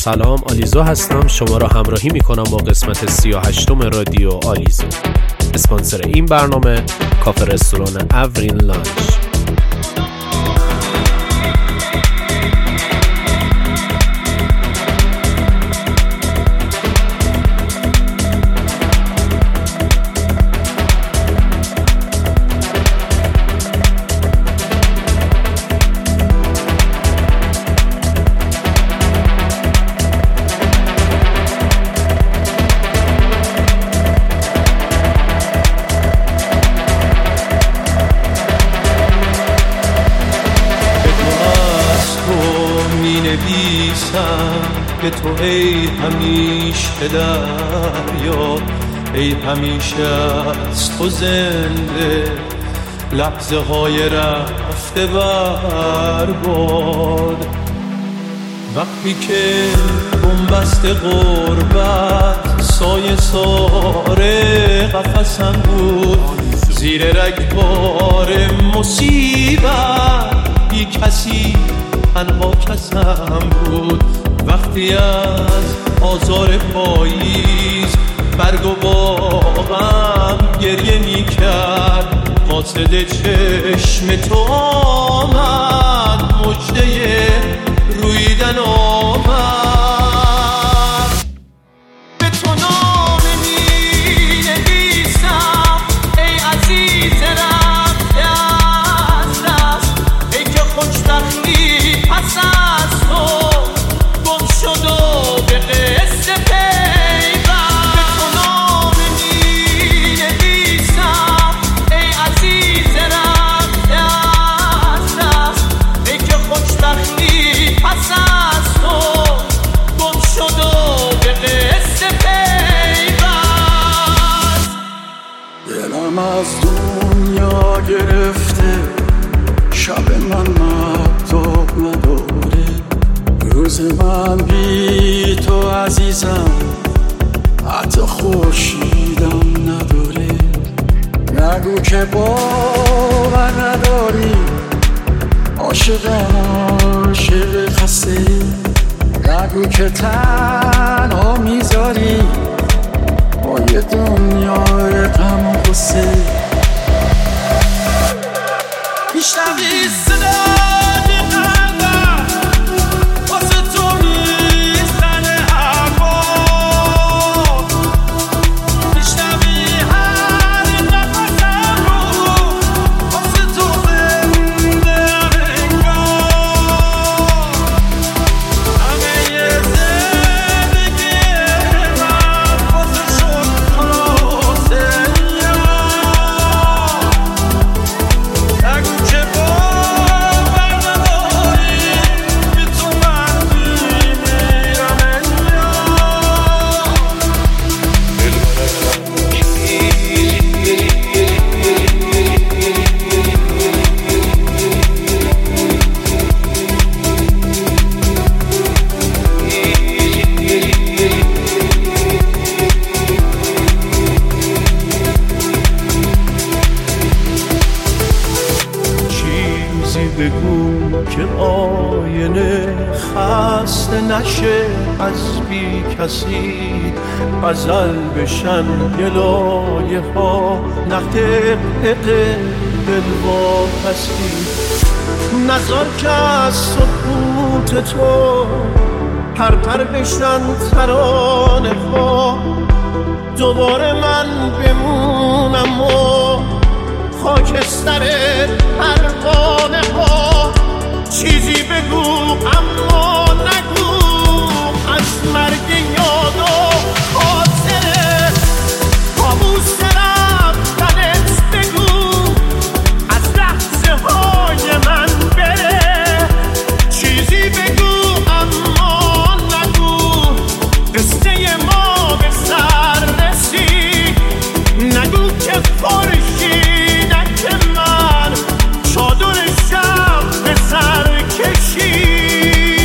سلام، آلیزو هستم. شما را همراهی میکنم با قسمت 38 رادیو آلیزو. اسپانسر این برنامه کافه رستوران اورین لانچ. به تو ای همیشه دریا، ای همیشه از تو زنده لحظه های رفته برباد. وقتی که بنبست غربت سایه ساره قفسم بود، زیر رگبار مصیبت بی کسی تنها کسم بود. وقتی از آزار پاییز برگ و باغم گریه می کرد، قاصد چشم تو آمد، مژده رویدن آمد. به تو نامه می نویسم ای عزیز رفته از دست، ای که خوشبختی پس از تو شد و به قصه پیوند. به تو نامه می نویسم ای عزیز رفته از دست، ای که خوشبختی پس از تو گم شد و به قصه پیوند. دلم از دنیا گرفته، شب من مهتاب نداره، روز من بی تو عزیزم حتی خورشیدم نداره. نگو که باور نداری، عاشق خسته، نگو که تنها میذاری با یه دنیای غم و غصه. میشنوی صدای قلبم واسه تو میزنه هوا، میشنوی هر نفسم رو واسه تو زنده انگار. همه یه زندگی من واسه شد خلاصه. نگو که باور نداری، بی تو من میمیرم چیزی بگو که آینه خسته نشه از بی کسی، غزل بشن گلایه ها نقد دل واپسی. نذار که از سکوت تو پرپر بشن ترانه ها، دوباره من بمونم و خاکستر پروانه ها. چیزی بگو اما نگو از مرگ یاد و خاطره، کابوس رفتنت بگو از لحظه های من بره. چیزی بگو اما نگو قصه ما به سر رسید، نگو که خورشیدک من چادر شب به سر کشید.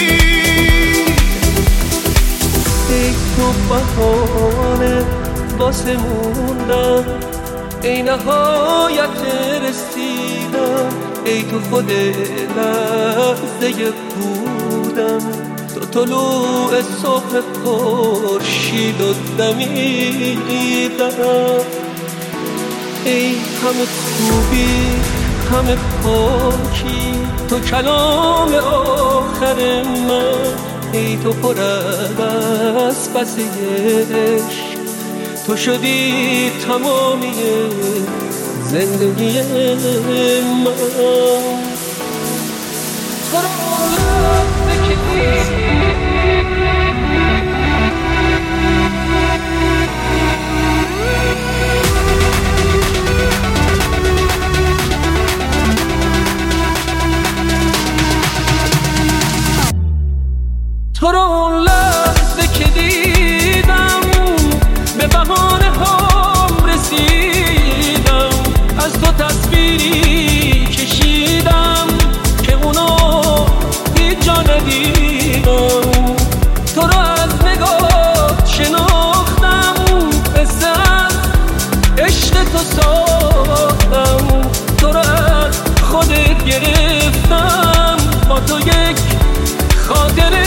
ای تو بهانه واسه موندم، ای نهایت رسیدم، ای تو خود لحظه بودم. تو طلوع صبح خورشید و دمیدنم. ای همه خوبی همه پاکی تو کلام آخر من. ای تو پر از پس عشق تو شدی تمامی زندگی من. تو رو تو رو اون لحظه که دیدم به بهانه هم رسیدم. از تو تصویری کشیدم که اونو هیچ جا ندیدم. تو رو از نگاه شناختم، قصه از عشق تو ساختم. تو رو از خودت گرفتم، با تو یک خاطره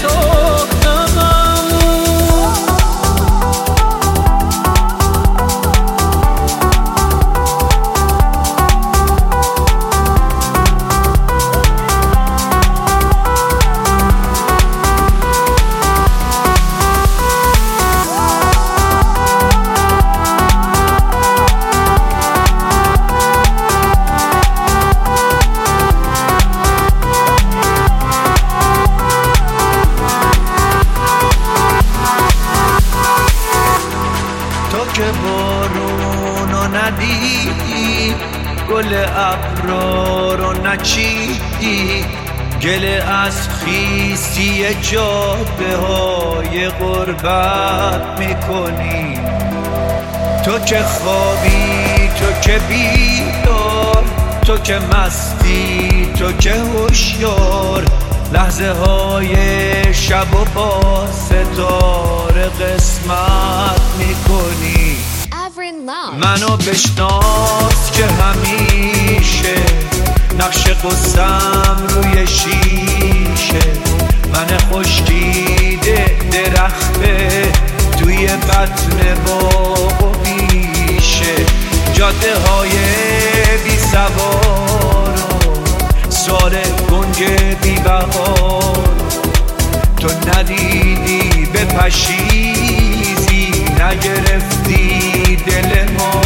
که بارونو ندیدی، گل ابرا رو نچیدی، گله از خیسی جاده های غربت میکنی. تو که خوابی، تو که بیدار، تو که مستی، تو که هوشیار، لحظه های شب و با ستاره قسمت میکنی. منو بشناس که همیشه نقش قصم روی شیشه. من خشکیده درخته توی بطن باغ و بیشه. جاده های بی سوار و سال گنج بی بهار، تو ندیدی به پشیزی، نگرفتی دل ما.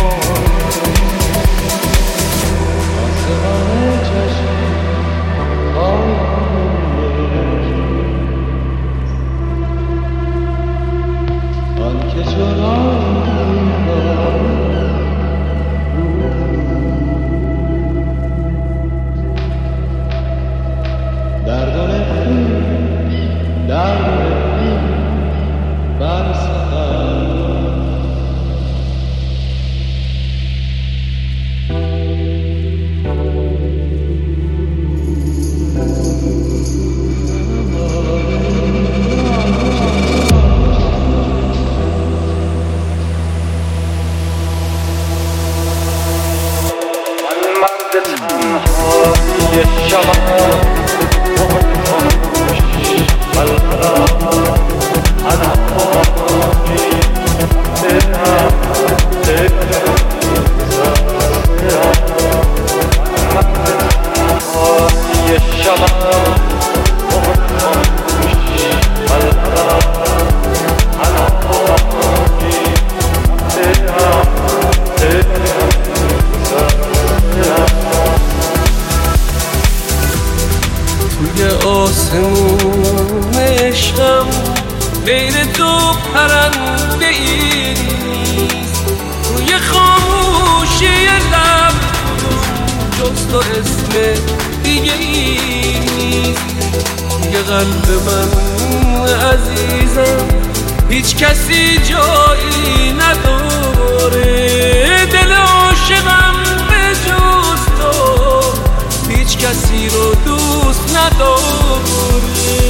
آسمون عشقم غیر تو پرنده ای نیست. روی خاموشی لب جز تو اسم دیگه ای نیست. دیگه قلب من عزیزم هیچ کسی جایی نداره. دل عاشقم به جز تو هیچ کسی رو دوست نداره.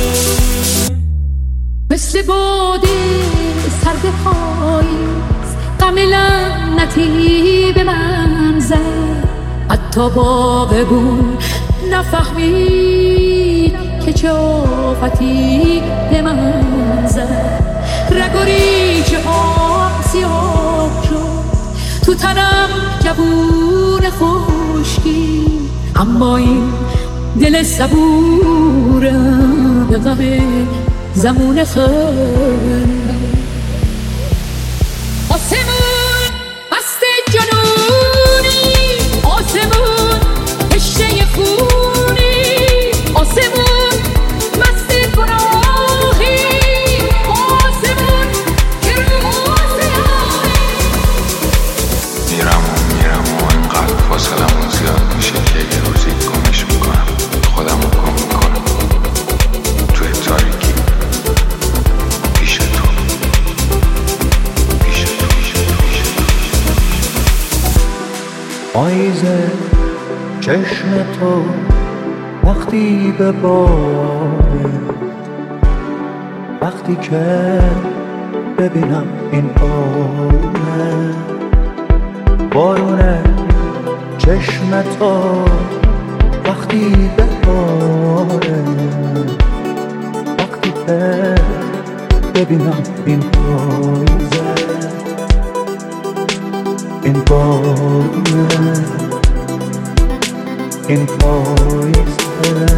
مثل باده سرد پاییز غم لعنتی به من زد. حتی باغبون نفهمید که چه لطافتی به من زد. رگ و ریشه هم سیاه شد، تو تنم جوون خشکی، اما این دل صبورم به غم زمون خیلی. آسمون مست جنونی، آسمون کشته خونی، آسمون مست گناهی، آسمون که رو آسیانی. میرم و اینقدر فاصلمون زیاد میشه که یه روزی گمش میکنم، خودم رو گم میکنم توی تاریکی پیش تو. پاییزه چشم تو وقتی به باده، وقتی که ببینم این بارونه، بارونه چشم تو وقتی به باده، وقتی که ببینم این پاییزه، این بارونه، این پاییزه،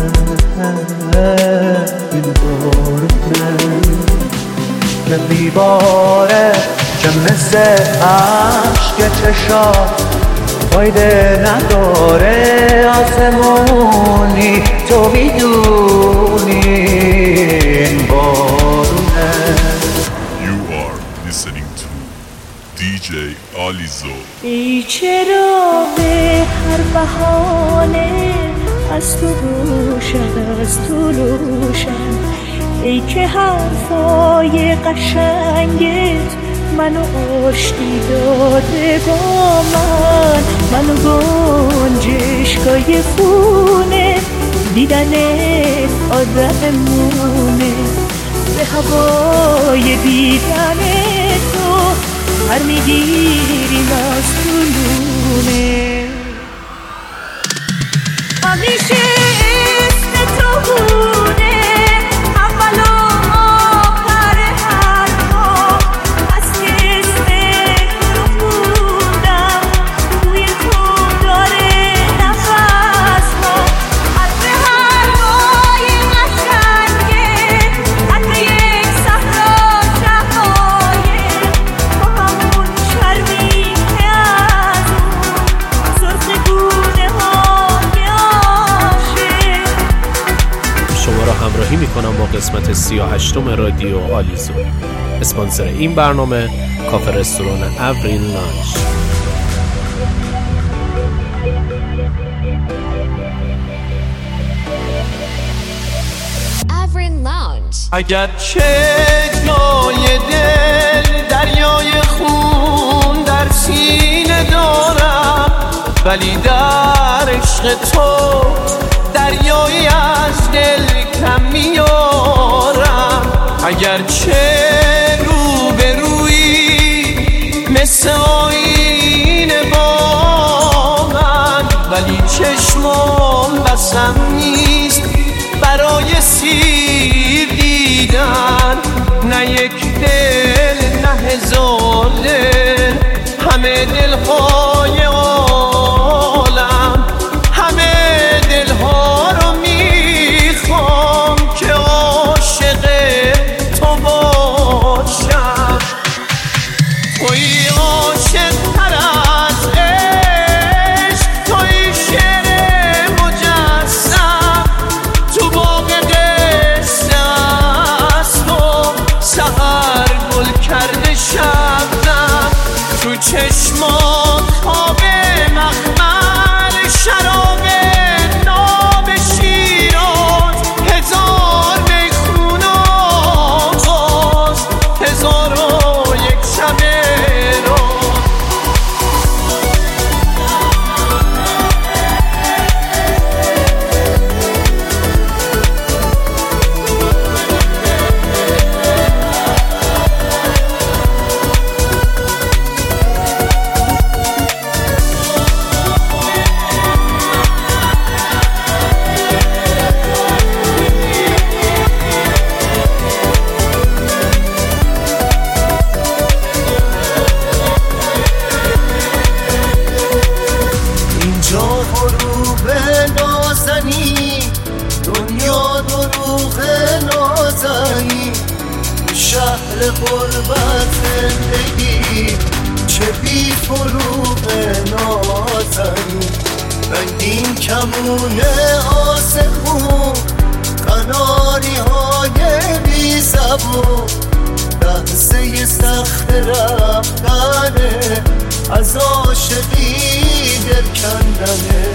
این بارونه که میباره، که مثل عشق چشات فایده نداره. آسمونی تو میدونی این بارونه. You are listening to DJ Alizo. ای چرا به هر بهانه از تو روشن، از تو روشن، ای که حرفای قشنگت منو آشتی داده با منو گنجشگاه خونه، دیدنت آدمونه، به هوای دیدن تو هر میگیریم از طولونه. همیشه اسم تو بوده اول و آخر حرفا، از که اسم تو خوندم توی تو داره نفسها، عطر حرفای قشنگه، عطر یک صحرا شقایق، با همون چرمی که از اون سرخ گونه های عاشق. شما را همراهی میکنم با قسمت 38 رادیو آلیزو. اسپانسر این برنامه کافه رستوران افرین لانچ. Afrin Lounge. اگر چه جای دل دریای خون در سینه دارم، ولی در عشق تو دریایی از دل کم میارم. اگر چه روبرویی مثل آینه با من، ولی چشمام بسم نیست برای سیر دیدن. نه یک دل نه هزار دل، همه دلهای عالم، همه دلها رو میخوام که عاشق تو باشم. توی عاشق تر از عشق، توی شعر مجسم، تو باغ قصه است و سحر گل کرده شبنم، تو چشمات خواب دروغ نازنی شهر غربت زندگی چه بی فروغ نازنی رنگین کمون آسمون قناری های بی زبون لحظه سخت رفتنه از عاشقی دل کندنه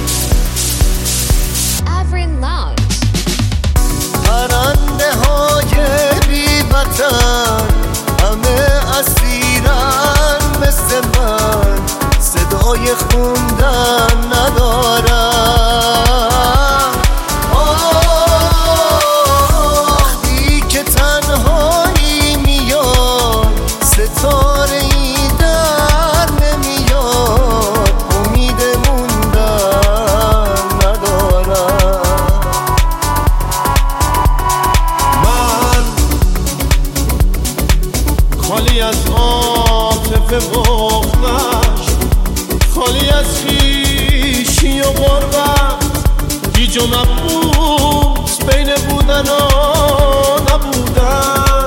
پرنده های بی وطن همه اسیرن مثل من صدای خوندن ندارن وقتی که تنهایی میاد ستاره ای در نمیاد امید موندن ندارن من خالی از عاطفه بغضش خالی از خویشی و غربت گیج و مبهوت بین بودن و نبودن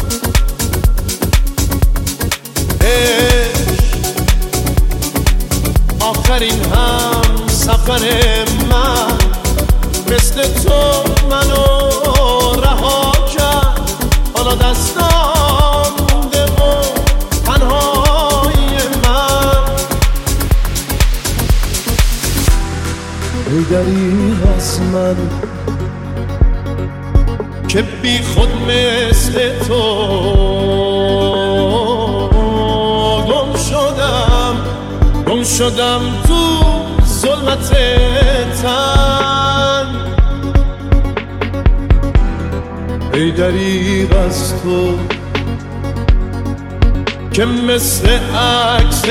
آخرین هم سفر من مثل تو منو رها کرد حالا دستان مونده و تنهای من ای دریغ از من که بی خود مثل تو گم شدم تو ظلمت تن ای دریغ از تو که مثل عکس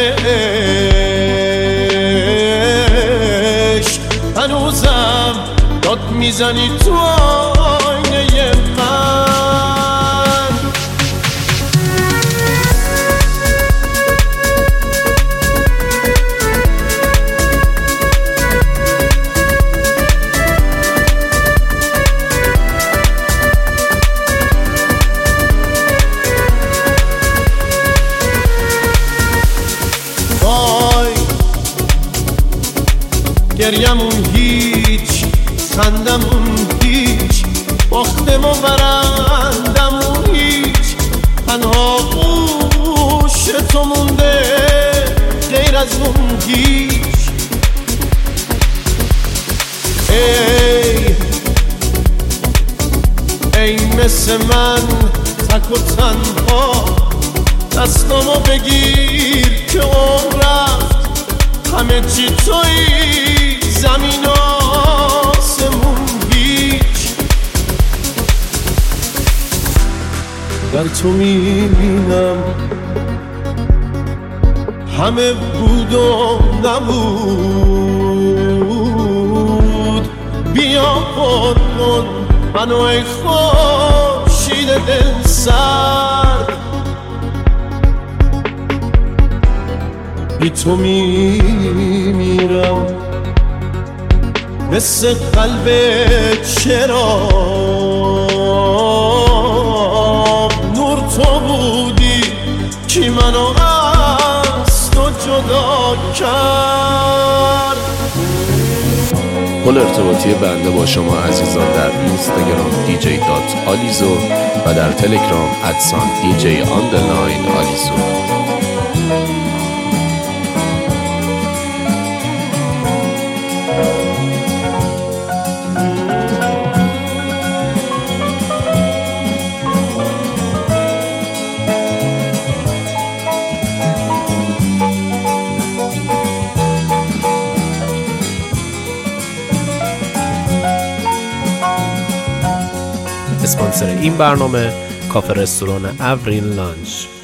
عشق هنوزم داد میزنی تو آینه من گریمون هیچ خندمون هیچ باختم و برندمون هیچ تنها گوش تو مونده غیر از اون هیچ ای مثل من تک و تنها دستامو بگیر که عمر رفت همه چی تویی زمین آسمون هیچ در تو میبینم همه بود و نبود بیا پر کن منو ای خورشید دل سرد بی تو میمیرم مثل قلب چراغ نور تو بودی کی منو از تو جدا کرد. پل ارتباطی بنده با شما عزیزان در اینستاگرام dj.alizo و در تلگرام @dj_alizo. اسپانسر این برنامه کافه رستوران اورین لانچ.